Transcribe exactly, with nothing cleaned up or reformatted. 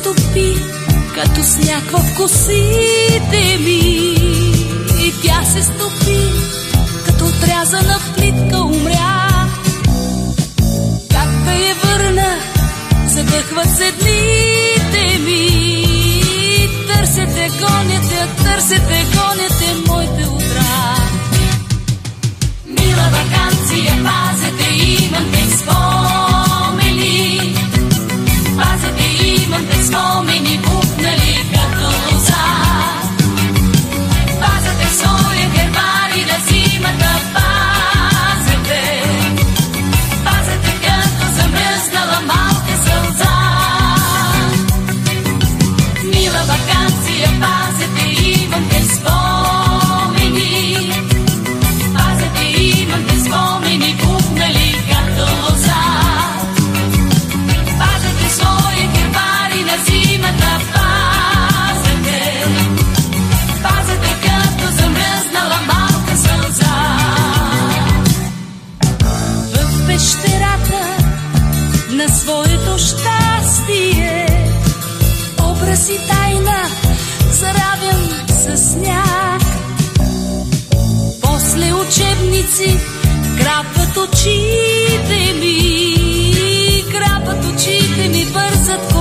стопи като сняг в косите ми. И тя се стопи като отрязана плитка, умря. Как да я върна, задъхват се дните ми. Търсете, гоняте, търсете, гоняте моите утра. Мила ваканция, пазете, имам те спомени. Пазете, имам те спомени, бухнали като лоза. Пазете своя гербари на зимата, пазете. Пазете като замръзнала малка сълза. Мила ваканция, пазете, имам те спомени. Пазете, имам те спомени, бухнали като лоза. Пазете своя гербари на зимата, пазете. Пазете като замръзнала малка сълза. В пещерата на своето щастие образ и тайна заравям със сняг. После учебници крапват очите ми, крапват очите ми, бързат